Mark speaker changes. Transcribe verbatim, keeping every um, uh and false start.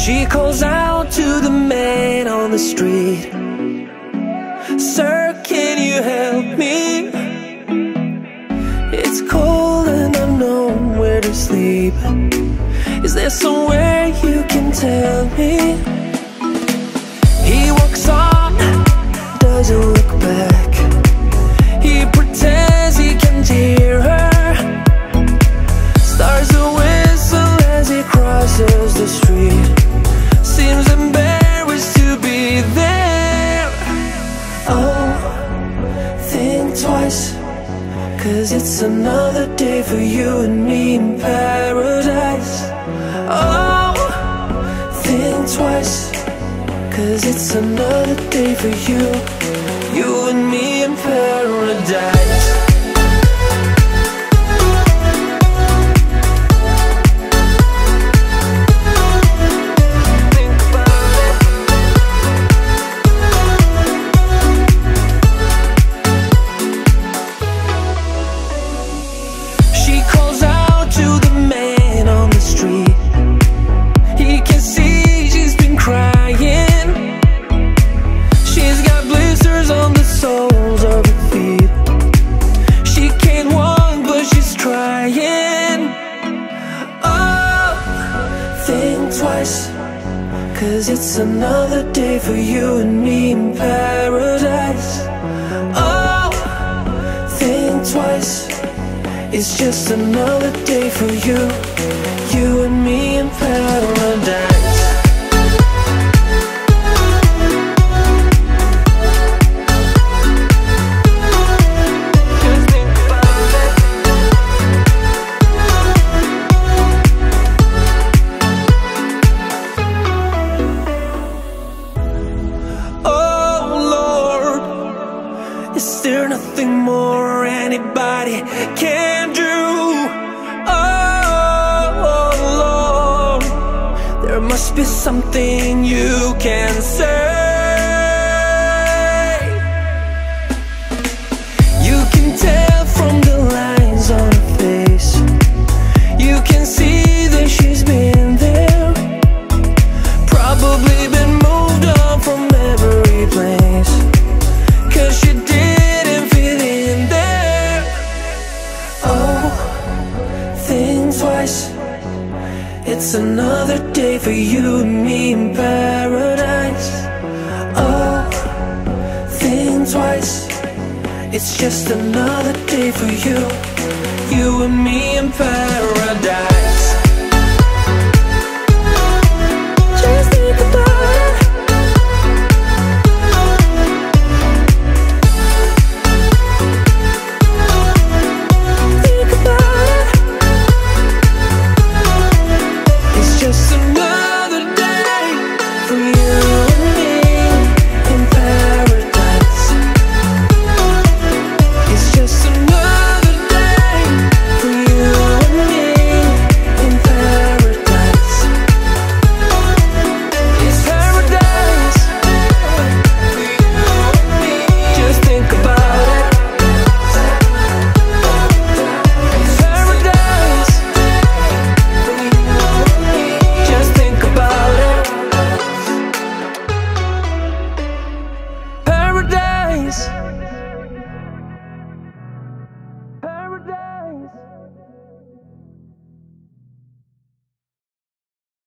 Speaker 1: She calls out to the man on the street, "Sir, can you help me? It's cold and I don't know where to sleep. Is there somewhere you can tell me?" He walks on, doesn't look back. He pretends he can't hear her, starts to whistle as he crosses the street. Seems embarrassed to be there. Oh, think twice, 'cause it's another day for you and me in paradise. Oh, think twice, 'cause it's another day for you, you and me in paradise. It's another day for you and me in paradise. Oh, think twice, it's just another day for you, you and me in paradise. Is there nothing more anybody can do? Oh, Lord, there must be something you can say. You can tell from the lines on her face, you can see that she's been there, probably been moved on from every place, 'cause she didn't fit in there. Oh, think twice, it's another day for you and me in paradise. Oh, think twice, it's just another day for you, you and me in paradise.